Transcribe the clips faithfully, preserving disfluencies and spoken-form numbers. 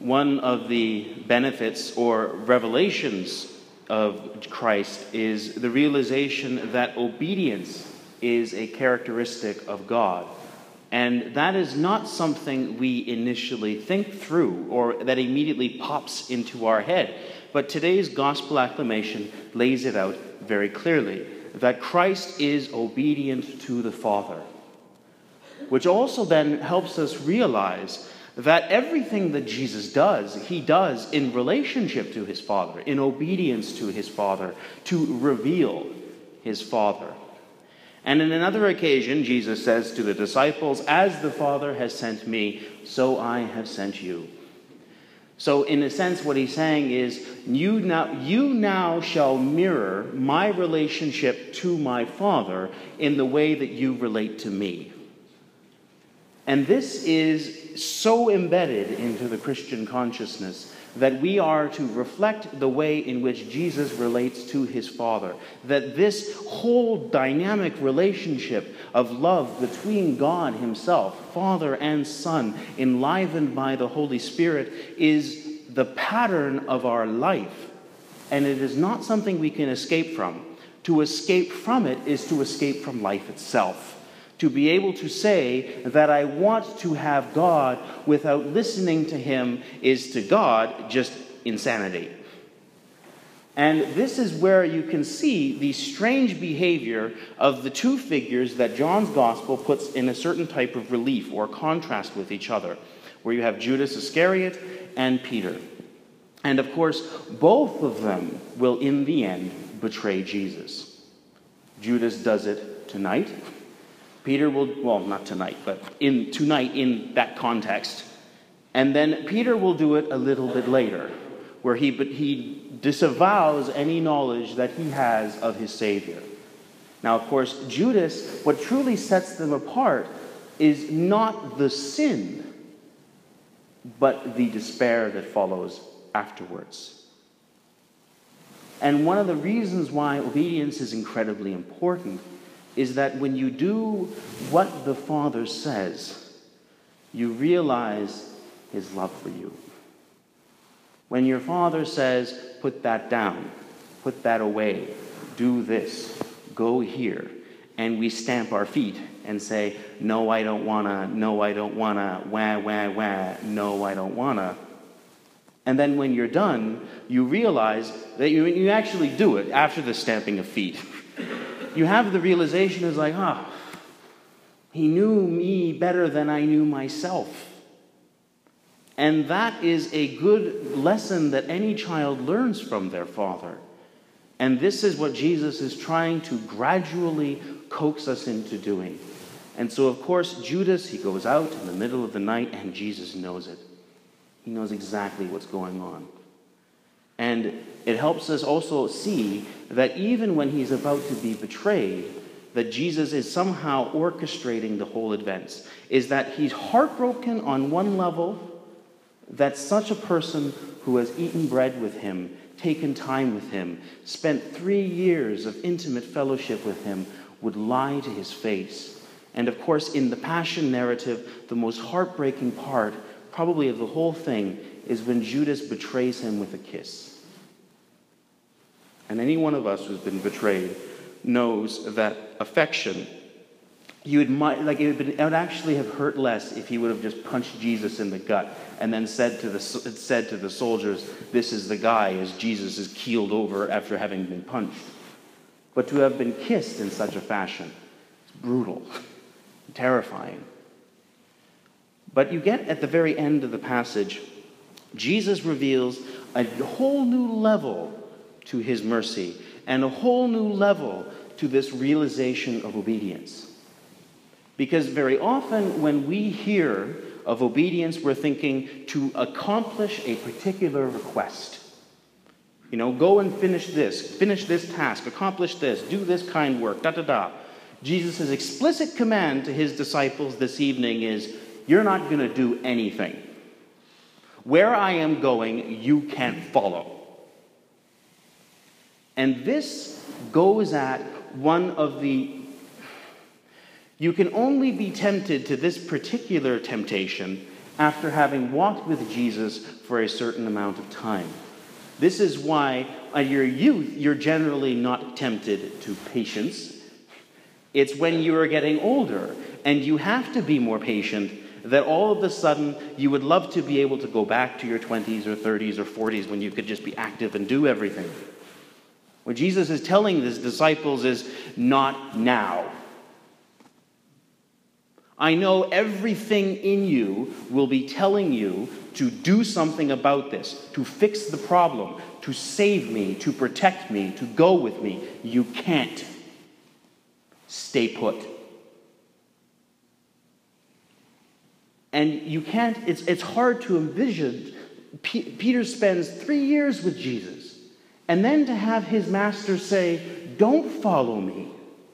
one of the benefits or revelations of Christ is the realization that obedience is a characteristic of God. And that is not something we initially think through or that immediately pops into our head. But today's gospel acclamation lays it out very clearly, that Christ is obedient to the Father, which also then helps us realize that everything that Jesus does, he does in relationship to his Father, in obedience to his Father, to reveal his Father. And in another occasion, Jesus says to the disciples, "As the Father has sent me, so I have sent you." So in a sense, what he's saying is, you now, you now shall mirror my relationship to my Father in the way that you relate to me. And this is so embedded into the Christian consciousness that we are to reflect the way in which Jesus relates to his Father. That this whole dynamic relationship of love between God himself, Father and Son, enlivened by the Holy Spirit, is the pattern of our life. And it is not something we can escape from. To escape from it is to escape from life itself. To be able to say that I want to have God without listening to him is to God just insanity. And this is where you can see the strange behavior of the two figures that John's gospel puts in a certain type of relief or contrast with each other, where you have Judas Iscariot and Peter. And of course, both of them will in the end betray Jesus. Judas does it tonight. Peter will, well, not tonight, but in tonight in that context. And then Peter will do it a little bit later, where he, but he disavows any knowledge that he has of his Savior. Now, of course, Judas, what truly sets them apart is not the sin, but the despair that follows afterwards. And one of the reasons why obedience is incredibly important is that when you do what the Father says, you realize his love for you. When your Father says, put that down, put that away, do this, go here, and we stamp our feet and say, no, I don't wanna, no, I don't wanna, wah, wah, wah, no, I don't wanna. And then when you're done, you realize that you, you actually do it after the stamping of feet. You have the realization is like, ah, oh, he knew me better than I knew myself. And that is a good lesson that any child learns from their father. And this is what Jesus is trying to gradually coax us into doing. And so, of course, Judas, he goes out in the middle of the night, and Jesus knows it. He knows exactly what's going on. And it helps us also see that even when he's about to be betrayed, that Jesus is somehow orchestrating the whole events. Is that he's heartbroken on one level, that such a person who has eaten bread with him, taken time with him, spent three years of intimate fellowship with him, would lie to his face. And of course, in the Passion narrative, the most heartbreaking part, probably of the whole thing, is when Judas betrays him with a kiss. And any one of us who's been betrayed knows that affection, you admire, like it would, been, it would actually have hurt less if he would have just punched Jesus in the gut and then said to the said to the soldiers, "This is the guy," as Jesus is keeled over after having been punched. But to have been kissed in such a fashion, it's brutal, terrifying. But you get at the very end of the passage, Jesus reveals a whole new level to his mercy and a whole new level to this realization of obedience. Because very often when we hear of obedience, we're thinking to accomplish a particular request. You know, go and finish this, finish this task, accomplish this, do this kind work, da da da. Jesus' explicit command to his disciples this evening is, you're not going to do anything. Where I am going, you can't follow. And this goes at one of the... You can only be tempted to this particular temptation after having walked with Jesus for a certain amount of time. This is why at your youth you're generally not tempted to patience. It's when you are getting older and you have to be more patient that all of a sudden you would love to be able to go back to your twenties or thirties or forties when you could just be active and do everything. What Jesus is telling his disciples is, not now. I know everything in you will be telling you to do something about this, to fix the problem, to save me, to protect me, to go with me. You can't. Stay put. And you can't, it's, it's hard to envision. P- Peter spends three years with Jesus, and then to have his master say, don't follow me,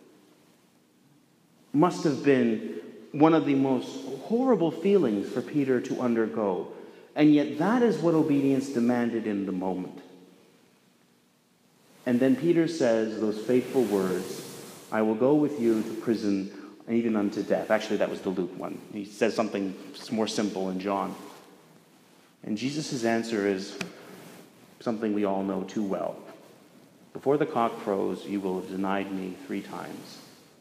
must have been one of the most horrible feelings for Peter to undergo. And yet that is what obedience demanded in the moment. And then Peter says those fateful words, I will go with you to prison, even unto death. Actually, that was the Luke one. He says something more simple in John. And Jesus' answer is something we all know too well. Before the cock crows, you will have denied me three times.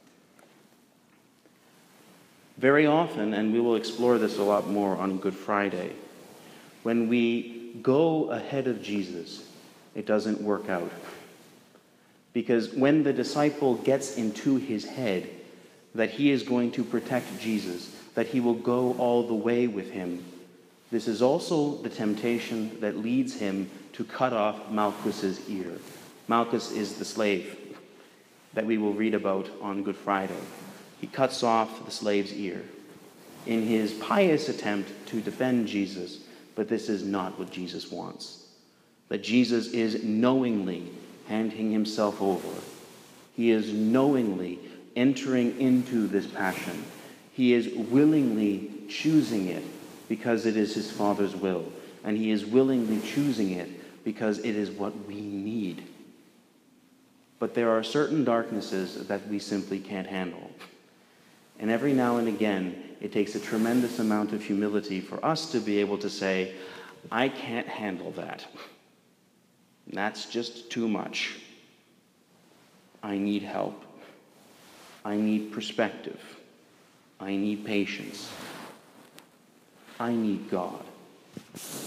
Very often, and we will explore this a lot more on Good Friday, when we go ahead of Jesus, it doesn't work out. Because when the disciple gets into his head that he is going to protect Jesus, that he will go all the way with him, this is also the temptation that leads him to cut off Malchus's ear. Malchus is the slave that we will read about on Good Friday. He cuts off the slave's ear in his pious attempt to defend Jesus, but this is not what Jesus wants. That Jesus is knowingly handing himself over. He is knowingly entering into this passion. He is willingly choosing it because it is his Father's will. And he is willingly choosing it because it is what we need. But there are certain darknesses that we simply can't handle. And every now and again, it takes a tremendous amount of humility for us to be able to say, I can't handle that. That's just too much. I need help. I need perspective. I need patience. I need God.